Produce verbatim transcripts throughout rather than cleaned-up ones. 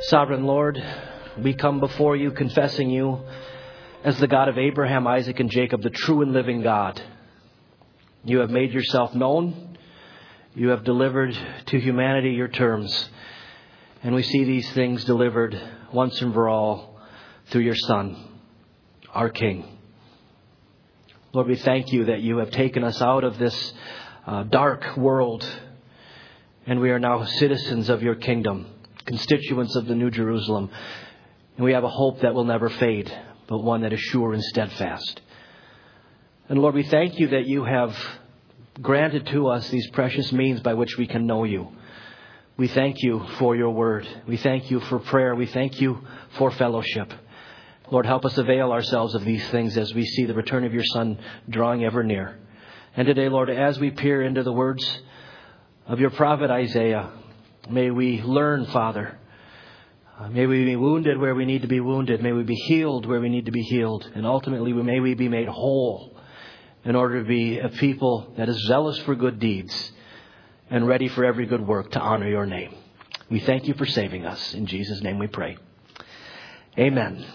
Sovereign Lord, we come before you confessing you as the God of Abraham, Isaac, and Jacob, the true and living God. You have made yourself known. You have delivered to humanity your terms. And we see these things delivered once and for all through your Son, our King. Lord, we thank you that you have taken us out of this uh, dark world, and we are now citizens of your kingdom, constituents of the New Jerusalem. And we have a hope that will never fade, but one that is sure and steadfast. And Lord, we thank you that you have granted to us these precious means by which we can know you. We thank you for your word. We thank you for prayer. We thank you for fellowship. Lord, help us avail ourselves of these things as we see the return of your Son drawing ever near. And today, Lord, as we peer into the words of your prophet Isaiah, may we learn, Father. Uh, may we be wounded where we need to be wounded. May we be healed where we need to be healed. And ultimately, may we be made whole in order to be a people that is zealous for good deeds and ready for every good work to honor your name. We thank you for saving us. In Jesus' name we pray. Amen.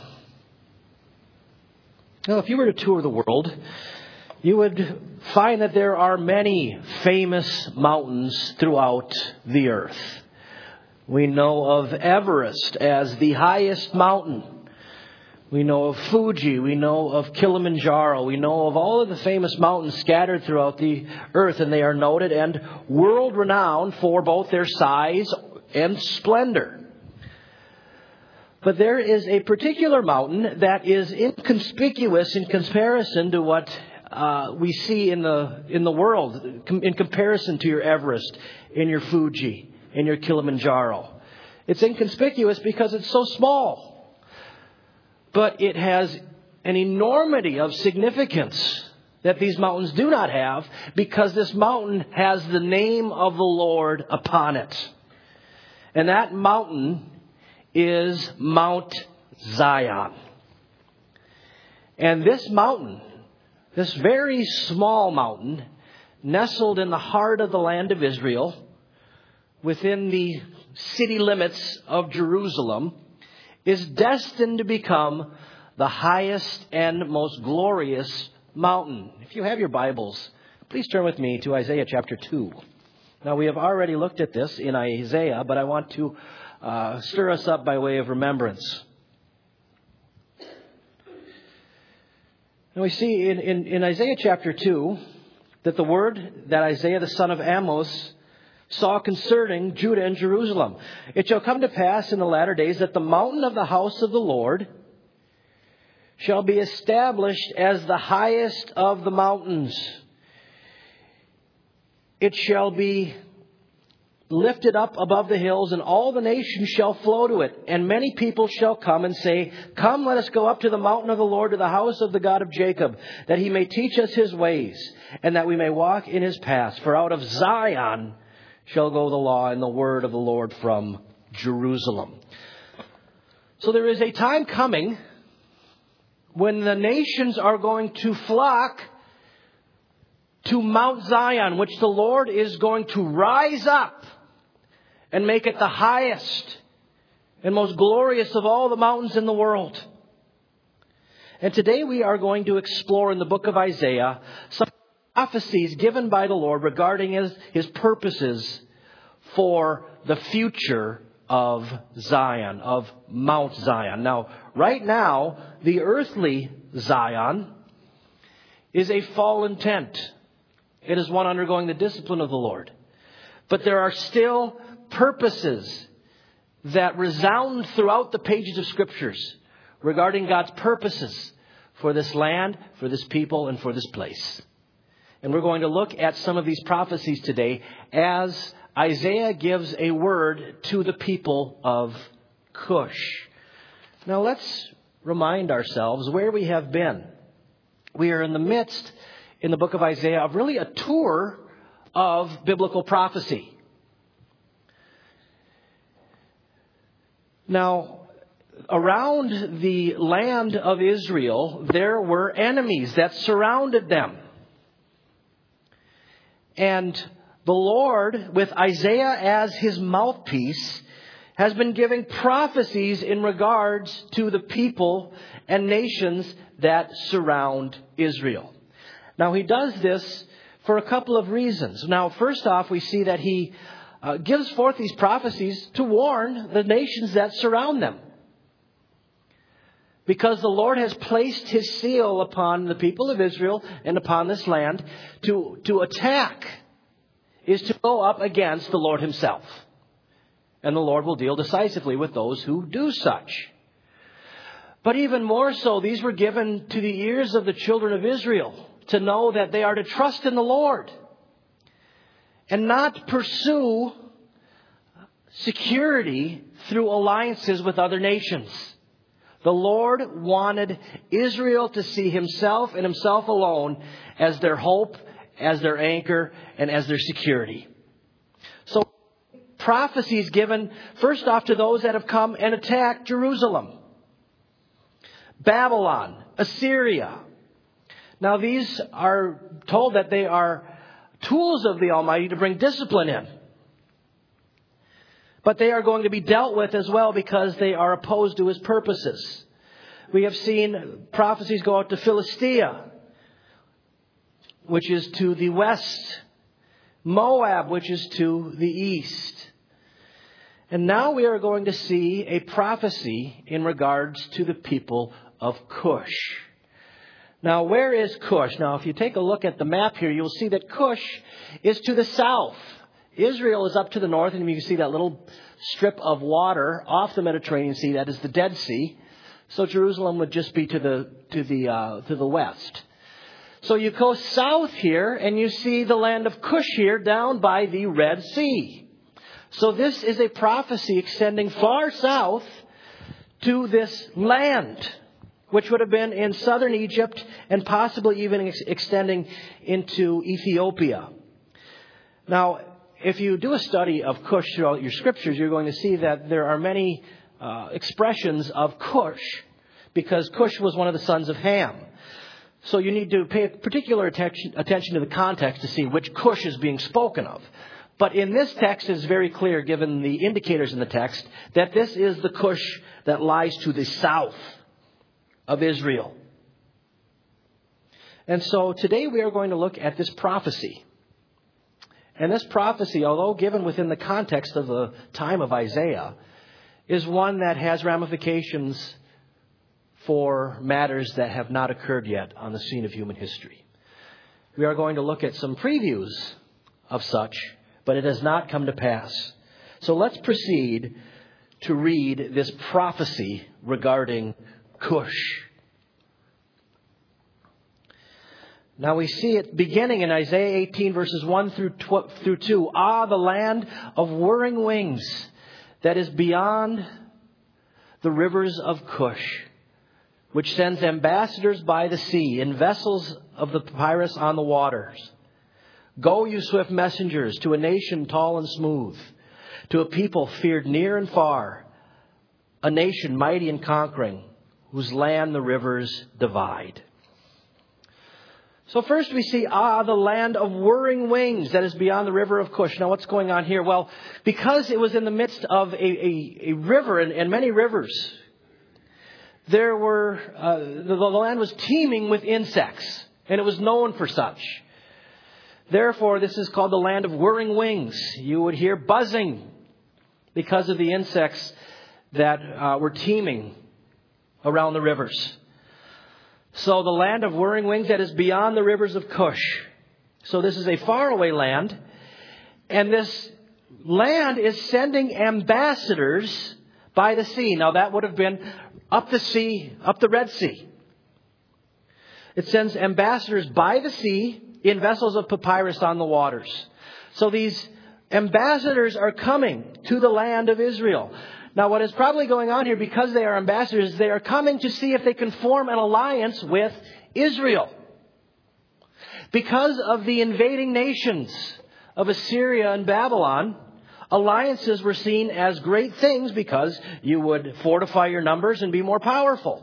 Now, if you were to tour the world, you would find that there are many famous mountains throughout the earth. We know of Everest as the highest mountain. We know of Fuji. We know of Kilimanjaro. We know of all of the famous mountains scattered throughout the earth, and they are noted and world-renowned for both their size and splendor. But there is a particular mountain that is inconspicuous in comparison to what uh, we see in the in the world, in comparison to your Everest, in your Fuji, in your Kilimanjaro. It's inconspicuous because it's so small. But it has an enormity of significance that these mountains do not have, because this mountain has the name of the Lord upon it. And that mountain is Mount Zion. And this mountain, this very small mountain, nestled in the heart of the land of Israel, within the city limits of Jerusalem, is destined to become the highest and most glorious mountain. If you have your Bibles, please turn with me to Isaiah chapter two. Now, we have already looked at this in Isaiah, but I want to uh, stir us up by way of remembrance. And we see in, in, in Isaiah chapter two that the word that Isaiah the son of Amos saw concerning Judah and Jerusalem. It shall come to pass in the latter days that the mountain of the house of the Lord shall be established as the highest of the mountains. It shall be lifted up above the hills, and all the nations shall flow to it. And many people shall come and say, Come, let us go up to the mountain of the Lord, to the house of the God of Jacob, that he may teach us his ways, and that we may walk in his paths. For out of Zion shall go the law and the word of the Lord from Jerusalem. So there is a time coming when the nations are going to flock to Mount Zion, which the Lord is going to rise up and make it the highest and most glorious of all the mountains in the world. And today we are going to explore in the book of Isaiah some prophecies given by the Lord regarding his, his purposes for the future of Zion, of Mount Zion. Now, right now, the earthly Zion is a fallen tent. It is one undergoing the discipline of the Lord. But there are still purposes that resound throughout the pages of Scriptures regarding God's purposes for this land, for this people, and for this place. And we're going to look at some of these prophecies today as Isaiah gives a word to the people of Cush. Now let's remind ourselves where we have been. We are in the midst, in the book of Isaiah, of really a tour of biblical prophecy. Now, around the land of Israel, there were enemies that surrounded them. And the Lord, with Isaiah as his mouthpiece, has been giving prophecies in regards to the people and nations that surround Israel. Now, he does this for a couple of reasons. Now, first off, we see that he uh, gives forth these prophecies to warn the nations that surround them. Because the Lord has placed His seal upon the people of Israel and upon this land, to, to attack is to go up against the Lord Himself. And the Lord will deal decisively with those who do such. But even more so, these were given to the ears of the children of Israel to know that they are to trust in the Lord and not pursue security through alliances with other nations. The Lord wanted Israel to see Himself and Himself alone as their hope, as their anchor, and as their security. So, prophecies given first off to those that have come and attacked Jerusalem, Babylon, Assyria. Now, these are told that they are tools of the Almighty to bring discipline in. But they are going to be dealt with as well because they are opposed to His purposes. We have seen prophecies go out to Philistia, which is to the west. Moab, which is to the east. And now we are going to see a prophecy in regards to the people of Cush. Now, where is Cush? Now, if you take a look at the map here, you'll see that Cush is to the south. Israel is up to the north, and you can see that little strip of water off the Mediterranean Sea. That is the Dead Sea. So Jerusalem would just be to the to the uh, to the west. So you go south here, and you see the land of Cush here down by the Red Sea. So this is a prophecy extending far south to this land, which would have been in southern Egypt and possibly even ex- extending into Ethiopia. Now, if you do a study of Cush throughout your scriptures, you're going to see that there are many uh, expressions of Cush, because Cush was one of the sons of Ham. So you need to pay particular attention, attention to the context to see which Cush is being spoken of. But in this text, it's very clear, given the indicators in the text, that this is the Cush that lies to the south of Israel. And so today we are going to look at this prophecy. And this prophecy, although given within the context of the time of Isaiah, is one that has ramifications for matters that have not occurred yet on the scene of human history. We are going to look at some previews of such, but it has not come to pass. So let's proceed to read this prophecy regarding Cush. Now we see it beginning in Isaiah eighteen, verses one through through two. Ah, the land of whirring wings that is beyond the rivers of Cush, which sends ambassadors by the sea in vessels of the papyrus on the waters. Go, you swift messengers, to a nation tall and smooth, to a people feared near and far, a nation mighty and conquering, whose land the rivers divide. So first we see, ah, the land of whirring wings that is beyond the river of Cush. Now what's going on here? Well, because it was in the midst of a, a, a river and, and many rivers, there were, uh, the, the land was teeming with insects, and it was known for such. Therefore, this is called the land of whirring wings. You would hear buzzing because of the insects that uh, were teeming around the rivers. So the land of whirring wings that is beyond the rivers of Cush. So this is a faraway land. And this land is sending ambassadors by the sea. Now that would have been up the sea, up the Red Sea. It sends ambassadors by the sea in vessels of papyrus on the waters. So these ambassadors are coming to the land of Israel. Now, what is probably going on here, because they are ambassadors, they are coming to see if they can form an alliance with Israel. Because of the invading nations of Assyria and Babylon, alliances were seen as great things because you would fortify your numbers and be more powerful.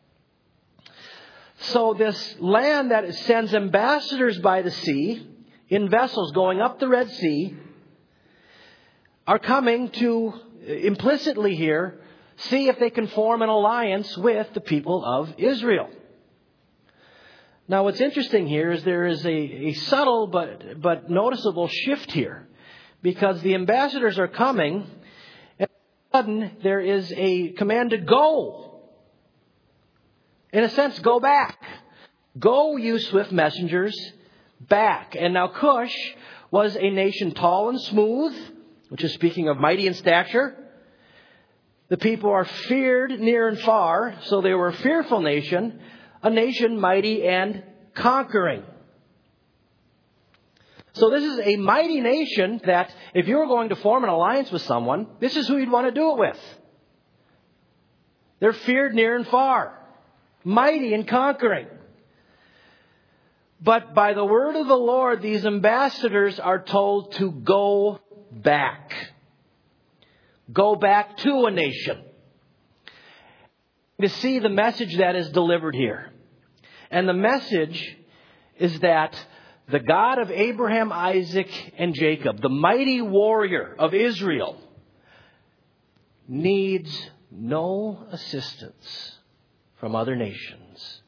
So this land that sends ambassadors by the sea in vessels going up the Red Sea are coming to implicitly here, see if they can form an alliance with the people of Israel. Now, what's interesting here is there is a, a subtle but, but noticeable shift here, because the ambassadors are coming, and all of a sudden there is a command to go. In a sense, go back. Go, you swift messengers, back. And now Cush was a nation tall and smooth, which is speaking of mighty in stature. The people are feared near and far, so they were a fearful nation, a nation mighty and conquering. So this is a mighty nation that if you were going to form an alliance with someone, this is who you'd want to do it with. They're feared near and far, mighty and conquering. But by the word of the Lord, these ambassadors are told to go back. Go back to a nation. To see the message that is delivered here. And the message is that the God of Abraham, Isaac, and Jacob, the mighty warrior of Israel, needs no assistance from other nations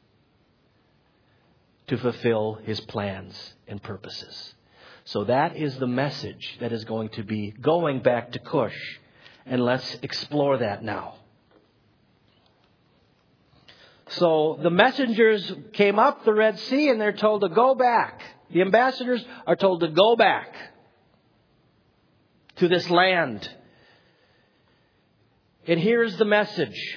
to fulfill his plans and purposes. So that is the message that is going to be going back to Cush. And let's explore that now. So the messengers came up the Red Sea and they're told to go back. The ambassadors are told to go back to this land. And here's the message.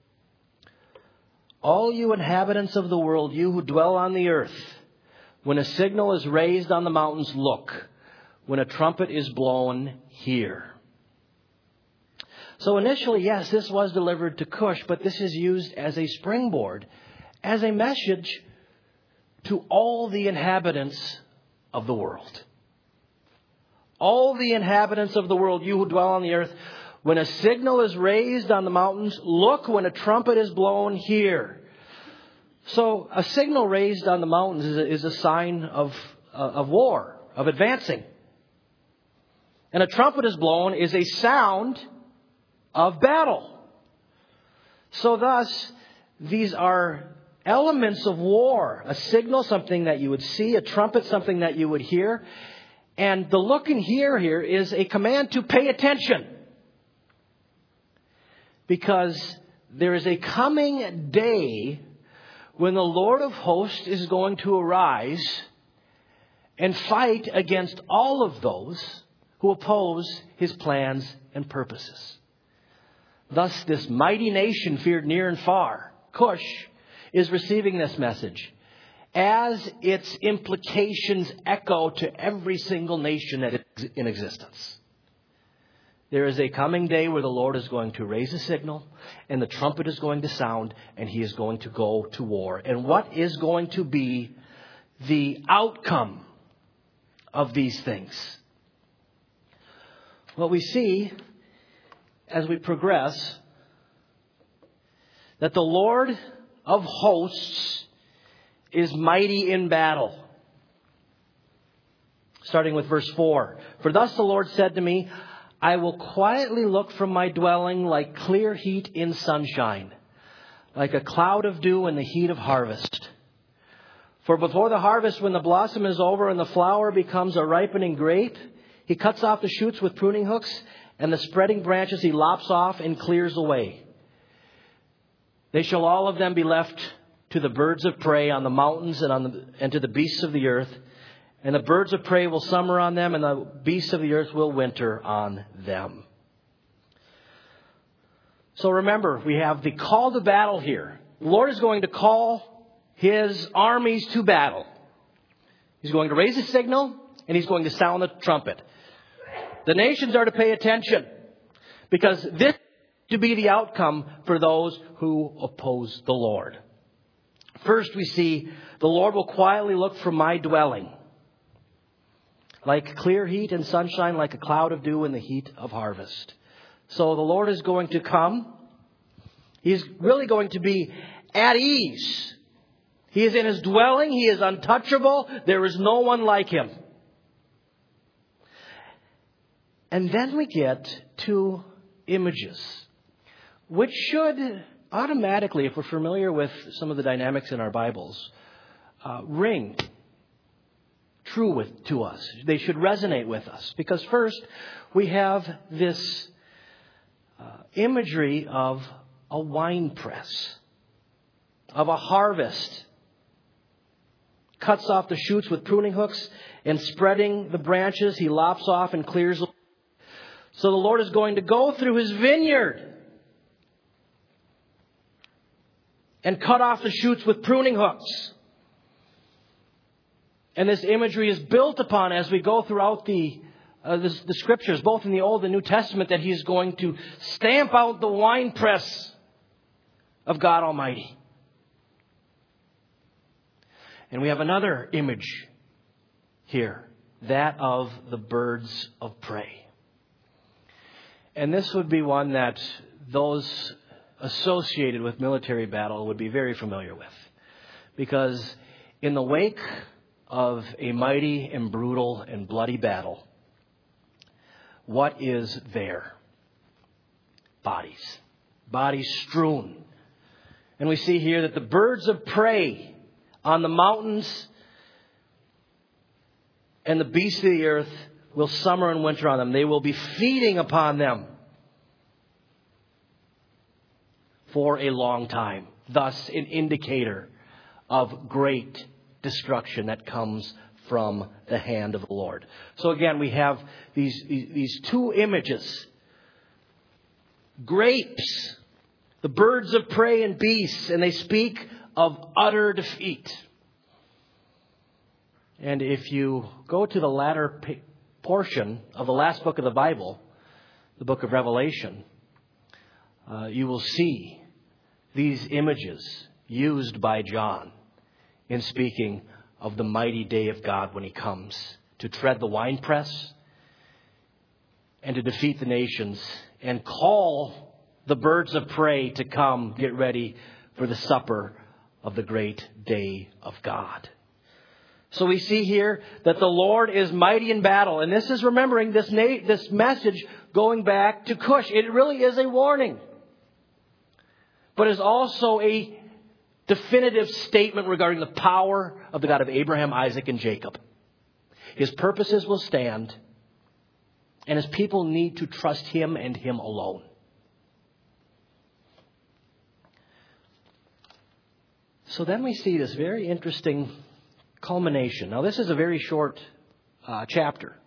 All you inhabitants of the world, you who dwell on the earth, when a signal is raised on the mountains, look. When a trumpet is blown, hear. So initially, yes, this was delivered to Cush, but this is used as a springboard, as a message to all the inhabitants of the world. All the inhabitants of the world, you who dwell on the earth, when a signal is raised on the mountains, look. When a trumpet is blown, hear. So a signal raised on the mountains is a, is a sign of, uh, of war, of advancing. And a trumpet is blown is a sound of battle. So thus, these are elements of war. A signal, something that you would see. A trumpet, something that you would hear. And the look and hear here is a command to pay attention. Because there is a coming day when the Lord of hosts is going to arise and fight against all of those who oppose his plans and purposes. Thus, this mighty nation feared near and far, Cush, is receiving this message as its implications echo to every single nation that is in existence. There is a coming day where the Lord is going to raise a signal and the trumpet is going to sound and he is going to go to war. And what is going to be the outcome of these things? Well, we see as we progress that the Lord of hosts is mighty in battle. Starting with verse four. For thus the Lord said to me, I will quietly look from my dwelling like clear heat in sunshine, like a cloud of dew in the heat of harvest. For before the harvest, when the blossom is over and the flower becomes a ripening grape, he cuts off the shoots with pruning hooks, and the spreading branches he lops off and clears away. They shall all of them be left to the birds of prey on the mountains and on the, and to the beasts of the earth. And the birds of prey will summer on them, and the beasts of the earth will winter on them. So remember, we have the call to battle here. The Lord is going to call his armies to battle. He's going to raise a signal, and he's going to sound the trumpet. The nations are to pay attention, because this is to be the outcome for those who oppose the Lord. First, we see the Lord will quietly look from my dwelling, like clear heat and sunshine, like a cloud of dew in the heat of harvest. So the Lord is going to come. He's really going to be at ease. He is in his dwelling. He is untouchable. There is no one like him. And then we get to images, which should automatically, if we're familiar with some of the dynamics in our Bibles, uh, ring true with to us. They should resonate with us. Because first, we have this uh, imagery of a wine press, of a harvest. Cuts off the shoots with pruning hooks, and spreading the branches, he lops off and clears. So the Lord is going to go through his vineyard and cut off the shoots with pruning hooks. And this imagery is built upon as we go throughout the, uh, the, the Scriptures, both in the Old and New Testament, that he's going to stamp out the winepress of God Almighty. And we have another image here, that of the birds of prey. And this would be one that those associated with military battle would be very familiar with. Because in the wake of a mighty and brutal and bloody battle, what is there? Bodies. Bodies strewn. And we see here that the birds of prey on the mountains and the beasts of the earth will summer and winter on them. They will be feeding upon them for a long time. Thus, an indicator of great destruction that comes from the hand of the Lord. So again, we have these, these, these two images. Grapes, the birds of prey and beasts, and they speak of utter defeat. And if you go to the latter portion of the last book of the Bible, the book of Revelation, uh, you will see these images used by John in speaking of the mighty day of God when he comes to tread the winepress and to defeat the nations and call the birds of prey to come get ready for the supper of the great day of God. So we see here that the Lord is mighty in battle. And this is remembering this, na- this message going back to Cush. It really is a warning. But is also a definitive statement regarding the power of the God of Abraham, Isaac, and Jacob. His purposes will stand. And his people need to trust him and him alone. So then we see this very interesting culmination. Now, this is a very short uh, chapter.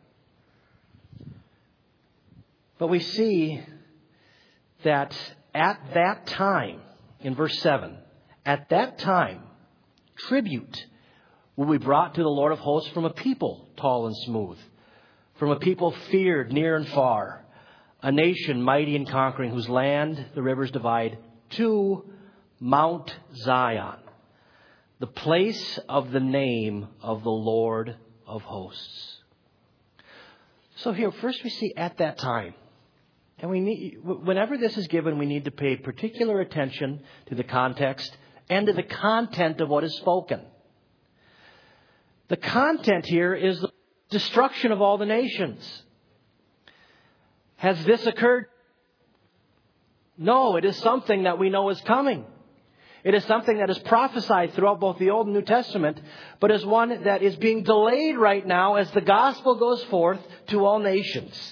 But we see that at that time, in verse seven, at that time, tribute will be brought to the Lord of hosts from a people tall and smooth, from a people feared near and far, a nation mighty and conquering, whose land the rivers divide, to Mount Zion, the place of the name of the Lord of hosts. So here, first we see at that time. And we need, whenever this is given, we need to pay particular attention to the context and to the content of what is spoken. The content here is the destruction of all the nations. Has this occurred? No, it is something that we know is coming. It is something that is prophesied throughout both the Old and New Testament, but is one that is being delayed right now as the gospel goes forth to all nations.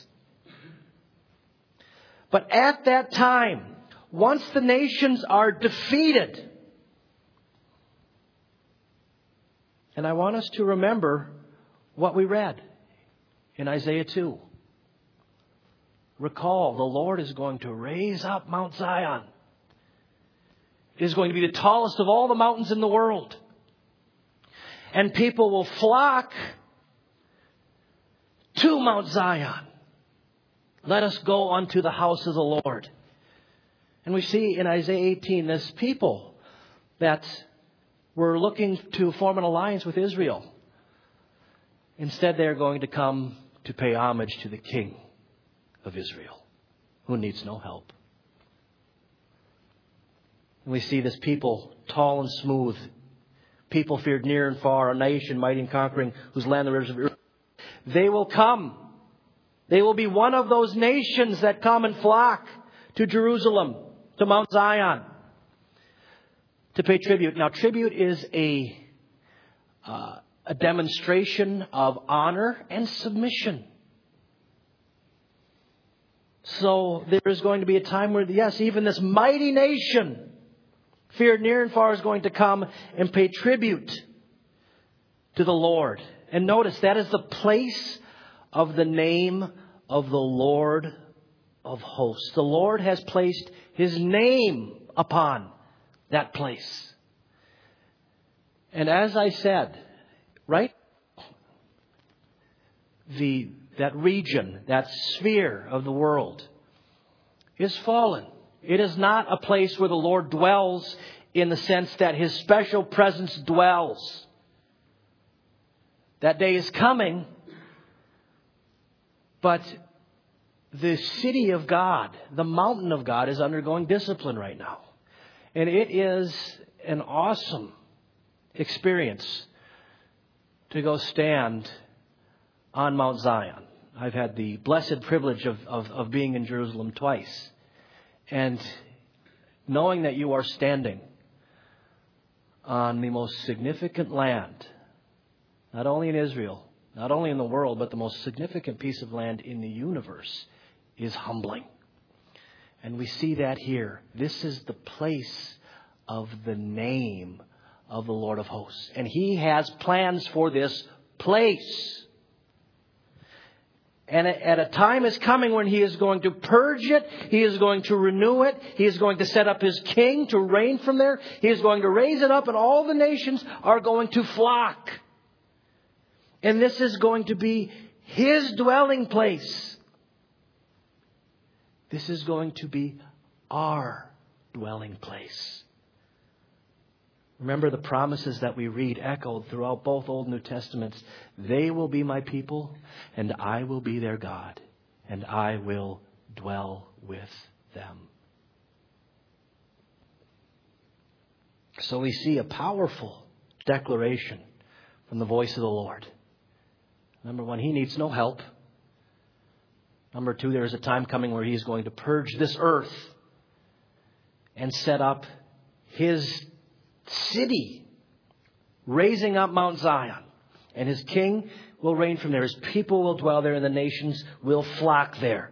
But at that time, once the nations are defeated, and I want us to remember what we read in Isaiah two. Recall, the Lord is going to raise up Mount Zion. It is going to be the tallest of all the mountains in the world. And people will flock to Mount Zion. Let us go unto the house of the Lord. And we see in Isaiah eighteen this people that were looking to form an alliance with Israel. Instead, they are going to come to pay homage to the King of Israel, who needs no help. And we see this people, tall and smooth, people feared near and far, a nation mighty and conquering, whose land the rivers of earth. They will come. They will be one of those nations that come and flock to Jerusalem, to Mount Zion, to pay tribute. Now, tribute is a, uh, a demonstration of honor and submission. So there is going to be a time where, yes, even this mighty nation, feared near and far, is going to come and pay tribute to the Lord. And notice, that is the place of the name of the Lord of hosts. The Lord has placed His name upon that place. And as I said, right, the that region, that sphere of the world is fallen. It is not a place where the Lord dwells in the sense that His special presence dwells. That day is coming, but the city of God, the mountain of God, is undergoing discipline right now. And it is an awesome experience to go stand on Mount Zion. I've had the blessed privilege of, of, of being in Jerusalem twice. And knowing that you are standing on the most significant land, not only in Israel, not only in the world, but the most significant piece of land in the universe, is humbling. And we see that here. This is the place of the name of the Lord of hosts. And He has plans for this place. And at a time is coming when He is going to purge it. He is going to renew it. He is going to set up His king to reign from there. He is going to raise it up, and all the nations are going to flock. And this is going to be His dwelling place. This is going to be our dwelling place. Remember the promises that we read echoed throughout both Old and New Testaments. They will be my people, and I will be their God, and I will dwell with them. So we see a powerful declaration from the voice of the Lord. Number one, He needs no help. Number two, there is a time coming where He is going to purge this earth and set up His city, raising up Mount Zion. And His king will reign from there. His people will dwell there, and the nations will flock there.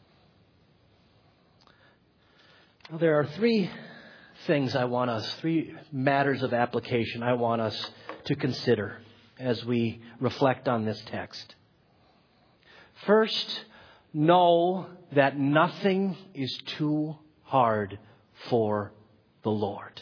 Now, there are three things I want us, three matters of application I want us to consider as we reflect on this text. First, know that nothing is too hard for the Lord.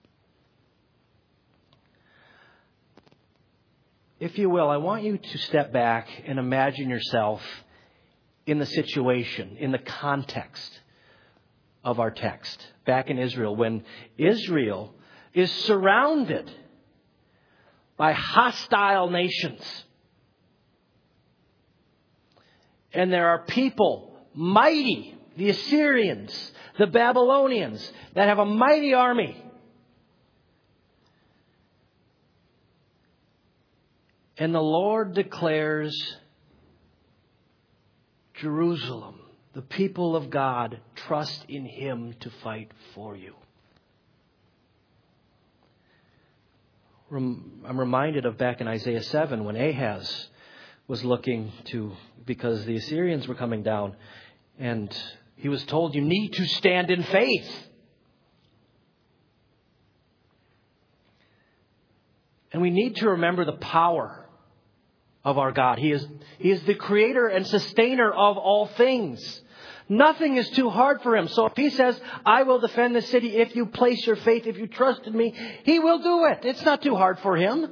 If you will, I want you to step back and imagine yourself in the situation, in the context of our text. Back in Israel, when Israel is surrounded by hostile nations. And there are people, mighty, the Assyrians, the Babylonians, that have a mighty army. And the Lord declares Jerusalem, the people of God, trust in Him to fight for you. I'm reminded of back in Isaiah seven when Ahaz was looking to, because the Assyrians were coming down, and he was told, you need to stand in faith. And we need to remember the power of our God. He is, He is the creator and sustainer of all things. Nothing is too hard for Him. So if He says, I will defend the city if you place your faith, if you trust in me, He will do it. It's not too hard for Him.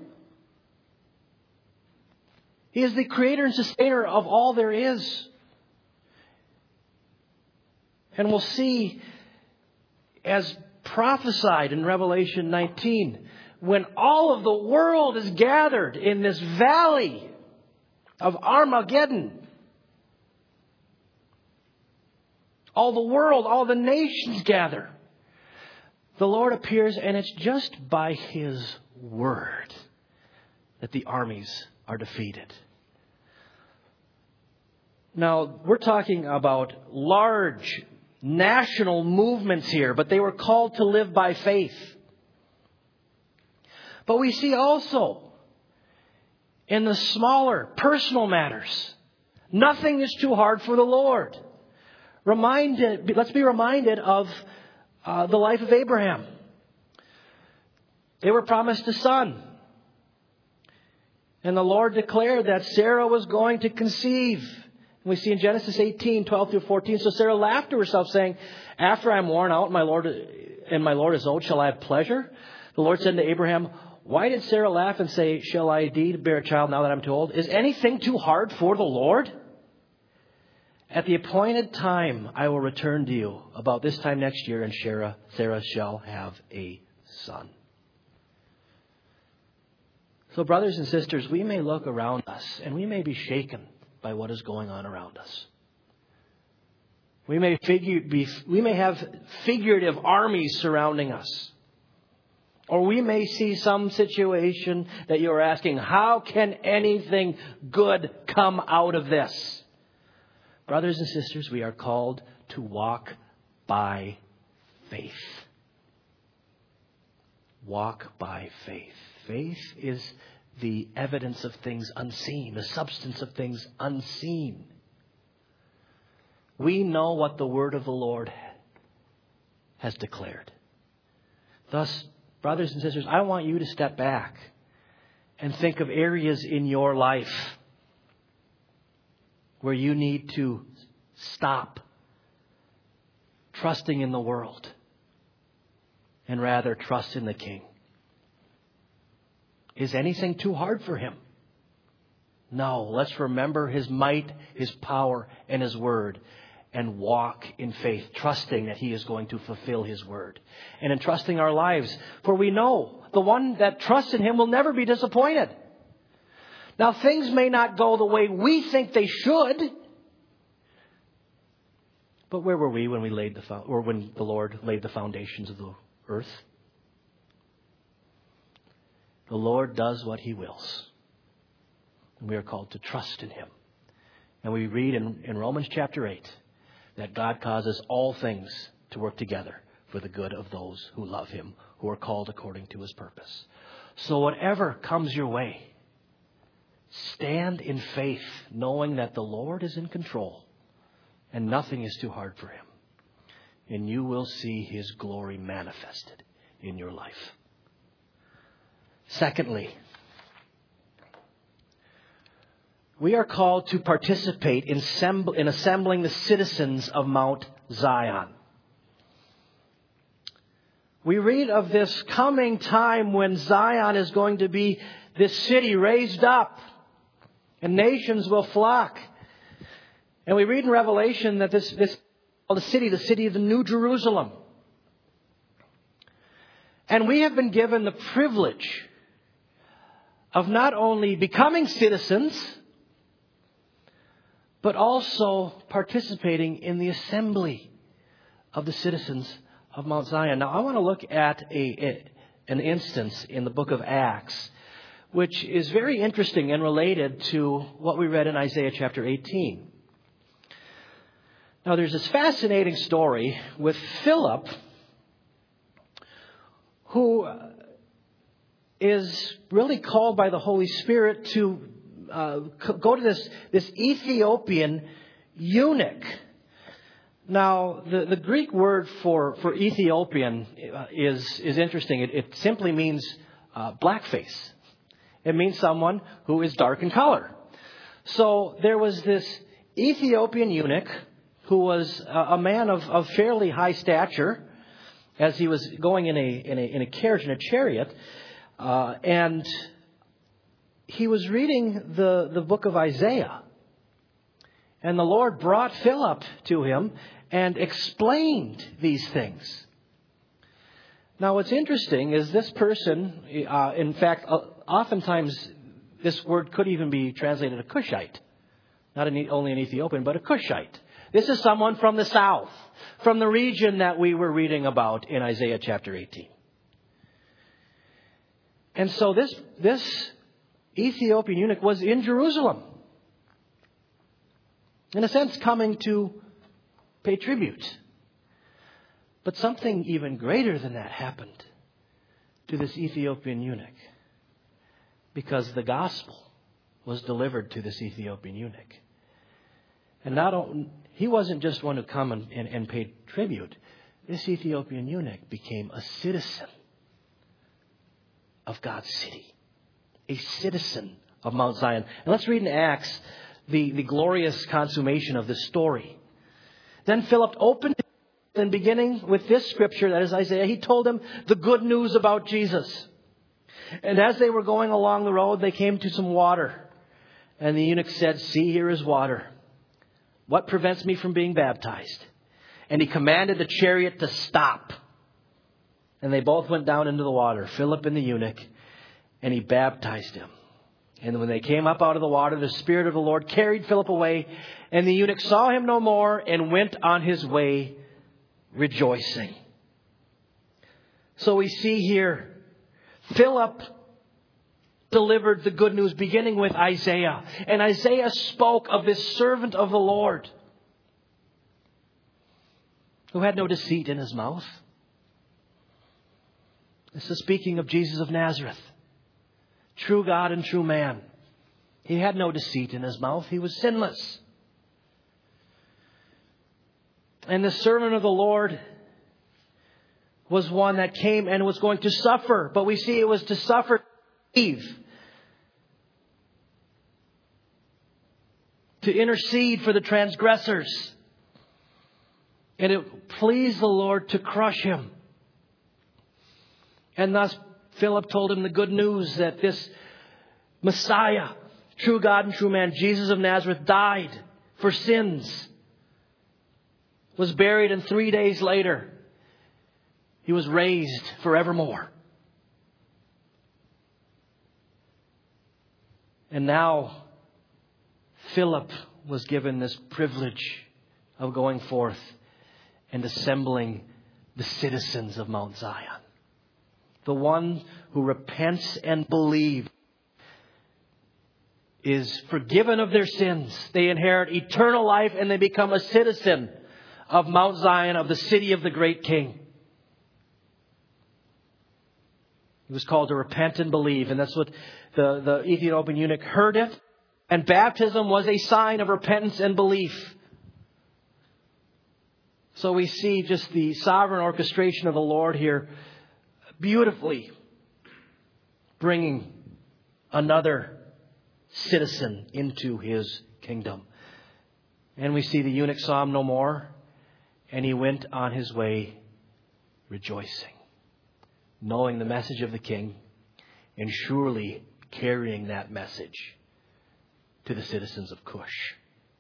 He is the creator and sustainer of all there is. And we'll see, as prophesied in Revelation nineteen, when all of the world is gathered in this valley of Armageddon, all the world, all the nations gather, the Lord appears, and it's just by His word that the armies are defeated. Now, we're talking about large national movements here, but they were called to live by faith. But we see also in the smaller personal matters, nothing is too hard for the Lord. Reminded, let's be reminded of uh, the life of Abraham. They were promised a son. And the Lord declared that Sarah was going to conceive. And we see in Genesis eighteen, twelve through fourteen. So Sarah laughed to herself, saying, after I'm worn out, my Lord and my Lord is old, shall I have pleasure? The Lord said to Abraham, why did Sarah laugh and say, shall I indeed bear a child now that I'm too old? Is anything too hard for the Lord? At the appointed time, I will return to you about this time next year, and Sarah, Sarah shall have a son. So brothers and sisters, we may look around us and we may be shaken by what is going on around us. We may figure, be, we may have figurative armies surrounding us. Or we may see some situation that you're asking, how can anything good come out of this? Brothers and sisters, we are called to walk by faith. Walk by faith. Faith is the evidence of things unseen, the substance of things unseen. We know what the word of the Lord has declared. Thus, brothers and sisters, I want you to step back and think of areas in your life where you need to stop trusting in the world and rather trust in the King. Is anything too hard for Him? No. Let's remember His might, His power, and His word, and walk in faith, trusting that He is going to fulfill His word. And entrusting our lives, for we know the one that trusts in Him will never be disappointed. Now, things may not go the way we think they should, but where were we when we laid the or when the Lord laid the foundations of the earth? The Lord does what He wills. And we are called to trust in Him. And we read in, in Romans chapter eight that God causes all things to work together for the good of those who love Him, who are called according to His purpose. So whatever comes your way, stand in faith, knowing that the Lord is in control and nothing is too hard for Him. And you will see His glory manifested in your life. Secondly, we are called to participate in, assemb- in assembling the citizens of Mount Zion. We read of this coming time when Zion is going to be this city raised up and nations will flock. And we read in Revelation that this, this the city, the city of the New Jerusalem. And we have been given the privilege of not only becoming citizens, but also participating in the assembly of the citizens of Mount Zion. Now, I want to look at a, a an instance in the book of Acts, which is very interesting and related to what we read in Isaiah chapter eighteen. Now, there's this fascinating story with Philip, who is really called by the Holy Spirit to uh, go to this, this Ethiopian eunuch. Now, the, the Greek word for, for Ethiopian is, is interesting. It, it simply means uh, blackface. It means someone who is dark in color. So there was this Ethiopian eunuch who was a, a man of, of fairly high stature, as he was going in a in a, in a carriage, in a chariot. Uh, and he was reading the, the book of Isaiah. And the Lord brought Philip to him and explained these things. Now, what's interesting is this person, uh, in fact, uh, oftentimes this word could even be translated a Cushite. Not an, only an Ethiopian, but a Cushite. This is someone from the south, from the region that we were reading about in Isaiah chapter eighteen. And so this, this Ethiopian eunuch was in Jerusalem. In a sense, coming to pay tribute But something even greater than that happened to this Ethiopian eunuch, because the gospel was delivered to this Ethiopian eunuch. And not only, he wasn't just one who come and, and, and paid tribute. This Ethiopian eunuch became a citizen of God's city, a citizen of Mount Zion. And let's read in Acts the, the glorious consummation of this story. Then Philip opened, and beginning with this scripture, that is Isaiah, he told him the good news about Jesus. And as they were going along the road, they came to some water. And the eunuch said, "See, here is water. What prevents me from being baptized?" And he commanded the chariot to stop. And they both went down into the water, Philip and the eunuch, and he baptized him. And when they came up out of the water, the Spirit of the Lord carried Philip away, and the eunuch saw him no more and went on his way rejoicing. So we see here, Philip delivered the good news beginning with Isaiah. And Isaiah spoke of this servant of the Lord who had no deceit in his mouth. This is speaking of Jesus of Nazareth, true God and true man. He had no deceit in his mouth. He was sinless. And the servant of the Lord was one that came and was going to suffer. But we see it was to suffer Eve, to intercede for the transgressors. And it pleased the Lord to crush him. And thus Philip told him the good news that this Messiah, true God and true man, Jesus of Nazareth, died for sins, was buried, and three days later he was raised forevermore. And now Philip was given this privilege of going forth and assembling the citizens of Mount Zion. The one who repents and believes is forgiven of their sins. They inherit eternal life and they become a citizen of Mount Zion, of the city of the great King. He was called to repent and believe. And that's what the, the Ethiopian eunuch heard it. And baptism was a sign of repentance and belief. So we see just the sovereign orchestration of the Lord here, beautifully bringing another citizen into his kingdom. And we see the eunuch saw him no more, and he went on his way rejoicing, knowing the message of the king, and surely carrying that message to the citizens of Cush.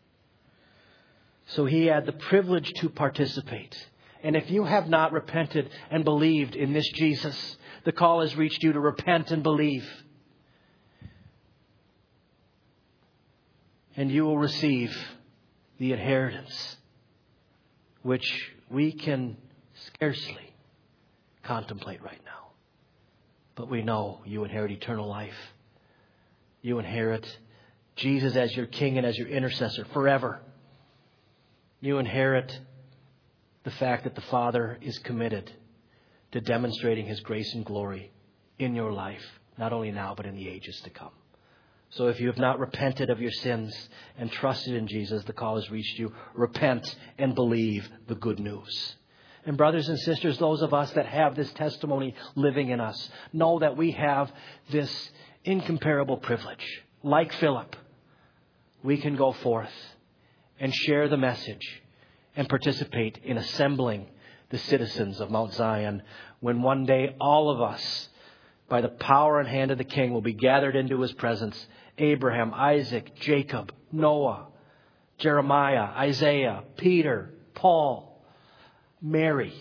So he had the privilege to participate. And if you have not repented and believed in this Jesus, the call has reached you to repent and believe. And you will receive the inheritance which we can scarcely contemplate right now. But we know you inherit eternal life. You inherit Jesus as your King and as your intercessor forever. You inherit the fact that the Father is committed to demonstrating His grace and glory in your life, not only now, but in the ages to come. So if you have not repented of your sins and trusted in Jesus, the call has reached you. Repent and believe the good news. And brothers and sisters, those of us that have this testimony living in us, know that we have this incomparable privilege. Like Philip, we can go forth and share the message and participate in assembling the citizens of Mount Zion, when one day all of us, by the power and hand of the King, will be gathered into His presence. Abraham, Isaac, Jacob, Noah, Jeremiah, Isaiah, Peter, Paul, Mary,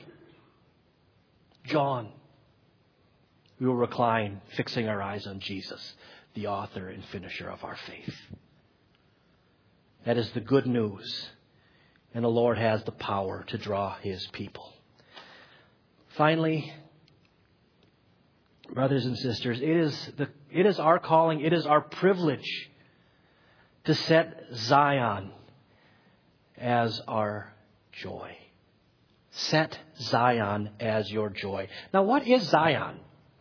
John. We will recline, fixing our eyes on Jesus, the author and finisher of our faith. That is the good news. And the Lord has the power to draw His people. Finally, brothers and sisters, it is the it is our calling, it is our privilege to set Zion as our joy. Set Zion as your joy. Now, what is Zion?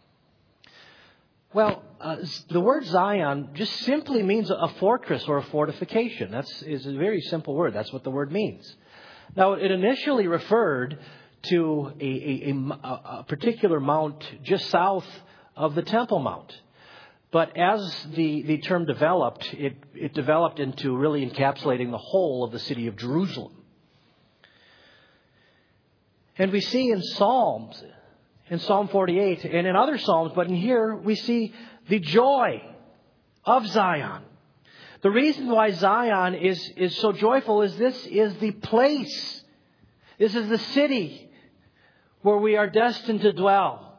Well, uh, the word Zion just simply means a fortress or a fortification. That's is a very simple word. That's what the word means. Now, it initially referred to a, a, a, a particular mount just south of the Temple Mount. But as the, the term developed, it, it developed into really encapsulating the whole of the city of Jerusalem. And we see in Psalms, in Psalm forty-eight and in other Psalms, but in here we see the joy of Zion. The reason why Zion is, is so joyful is this is the place. This is the city where we are destined to dwell.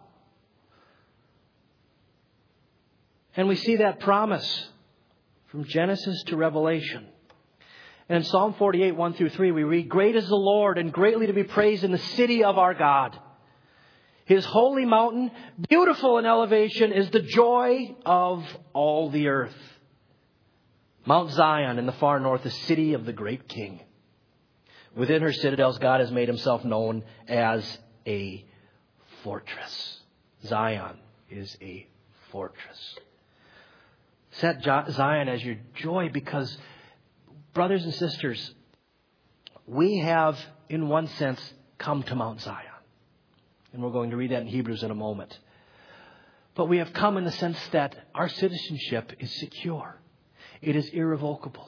And we see that promise from Genesis to Revelation. And in Psalm forty-eight, one through three, we read, "Great is the Lord and greatly to be praised in the city of our God. His holy mountain, beautiful in elevation, is the joy of all the earth. Mount Zion in the far north, the city of the great King. Within her citadels, God has made himself known as a fortress." Zion is a fortress. Set Zion as your joy because, brothers and sisters, we have, in one sense, come to Mount Zion. And we're going to read that in Hebrews in a moment. But we have come in the sense that our citizenship is secure. It is irrevocable.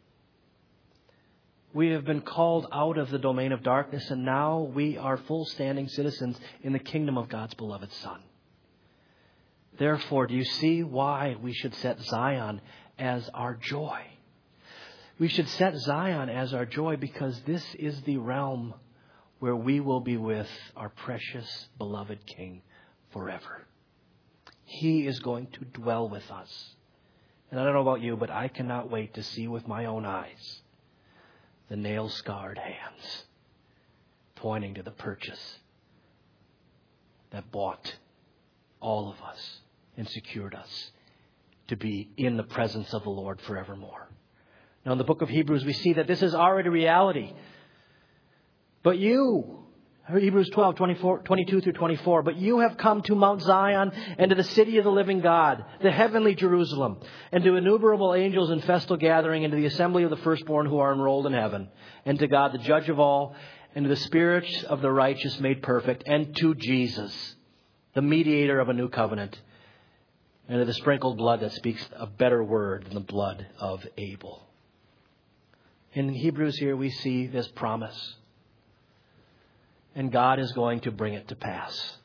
We have been called out of the domain of darkness, and now we are full-standing citizens in the kingdom of God's beloved Son. Therefore, do you see why we should set Zion as our joy? We should set Zion as our joy because this is the realm where we will be with our precious, beloved King forever. He is going to dwell with us. And I don't know about you, but I cannot wait to see with my own eyes the nail-scarred hands pointing to the purchase that bought all of us and secured us to be in the presence of the Lord forevermore. Now, in the book of Hebrews, we see that this is already reality. But you, Hebrews twelve, twenty-four, twenty-two through twenty-four, "But you have come to Mount Zion and to the city of the living God, the heavenly Jerusalem, and to innumerable angels in festal gathering, and to the assembly of the firstborn who are enrolled in heaven, and to God, the judge of all, and to the spirits of the righteous made perfect, and to Jesus, the mediator of a new covenant, and to the sprinkled blood that speaks a better word than the blood of Abel." In Hebrews here we see this promise. And God is going to bring it to pass.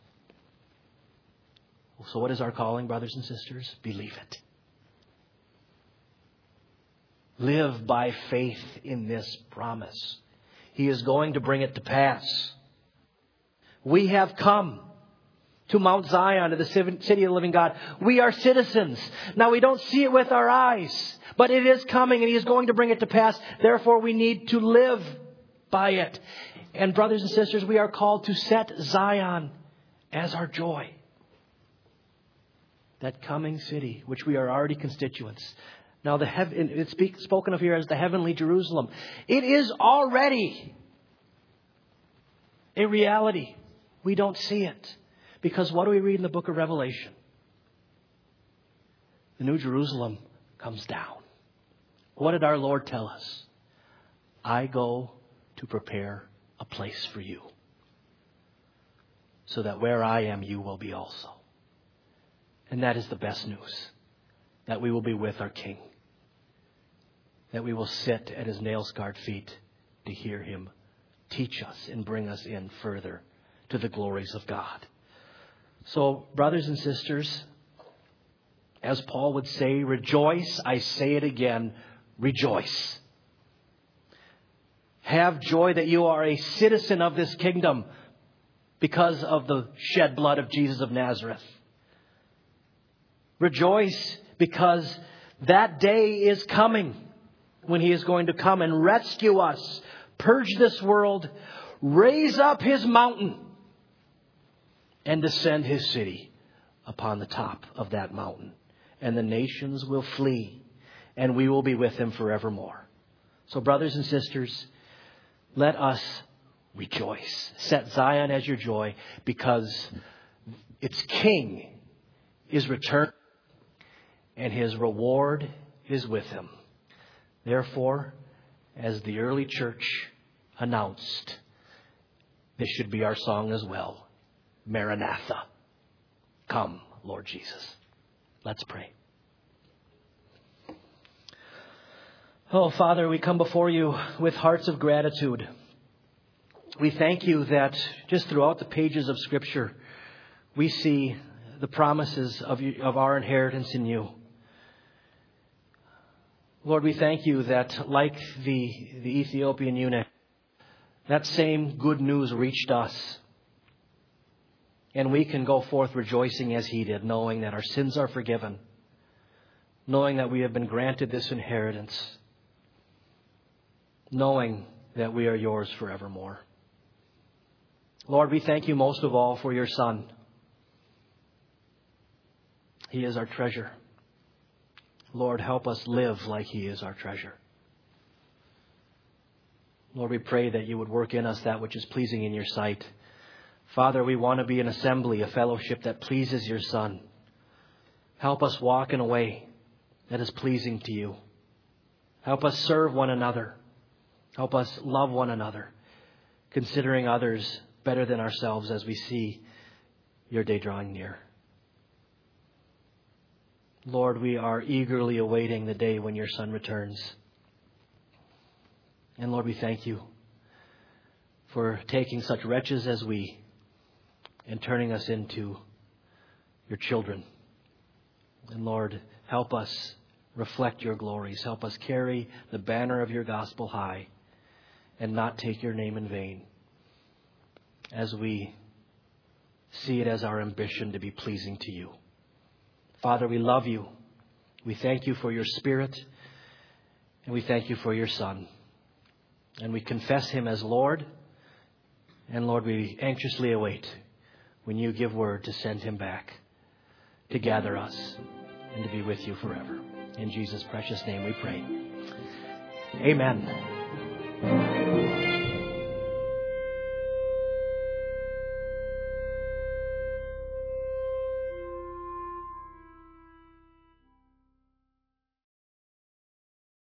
So what is our calling, brothers and sisters? Believe it. Live by faith in this promise. He is going to bring it to pass. We have come to Mount Zion, to the city of the living God. We are citizens. Now, we don't see it with our eyes, but it is coming and He is going to bring it to pass. Therefore, we need to live by it. And brothers and sisters, we are called to set Zion as our joy. That coming city, which we are already constituents. Now, the heaven, it's spoken of here as the heavenly Jerusalem. It is already a reality. We don't see it. Because what do we read in the book of Revelation? The New Jerusalem comes down. What did our Lord tell us? "I go to prepare a place for you, so that where I am, you will be also." And that is the best news, that we will be with our King, that we will sit at His nail-scarred feet to hear Him teach us and bring us in further to the glories of God. So, brothers and sisters, as Paul would say, rejoice, I say it again, rejoice. Have joy that you are a citizen of this kingdom because of the shed blood of Jesus of Nazareth. Rejoice because that day is coming when He is going to come and rescue us, purge this world, raise up His mountain, and descend His city upon the top of that mountain. And the nations will flee, and we will be with Him forevermore. So, brothers and sisters, let us rejoice. Set Zion as your joy, because its king is returned and his reward is with him. Therefore, as the early church announced, this should be our song as well. Maranatha. Come, Lord Jesus. Let's pray. Oh, Father, we come before you with hearts of gratitude. We thank you that just throughout the pages of Scripture, we see the promises of you, of our inheritance in you. Lord, we thank you that like the, the Ethiopian eunuch, that same good news reached us. And we can go forth rejoicing as he did, knowing that our sins are forgiven, knowing that we have been granted this inheritance, knowing that we are yours forevermore. Lord, we thank you most of all for your Son. He is our treasure. Lord, help us live like he is our treasure. Lord, we pray that you would work in us that which is pleasing in your sight. Father, we want to be an assembly, a fellowship that pleases your Son. Help us walk in a way that is pleasing to you. Help us serve one another. Help us love one another, considering others better than ourselves as we see your day drawing near. Lord, we are eagerly awaiting the day when your Son returns. And Lord, we thank you for taking such wretches as we and turning us into your children. And Lord, help us reflect your glories. Help us carry the banner of your gospel high and not take your name in vain, as we see it as our ambition to be pleasing to you. Father, we love you. We thank you for your Spirit, and we thank you for your Son. And we confess him as Lord. And Lord, we anxiously await when you give word to send him back to gather us and to be with you forever. In Jesus' precious name we pray. Amen.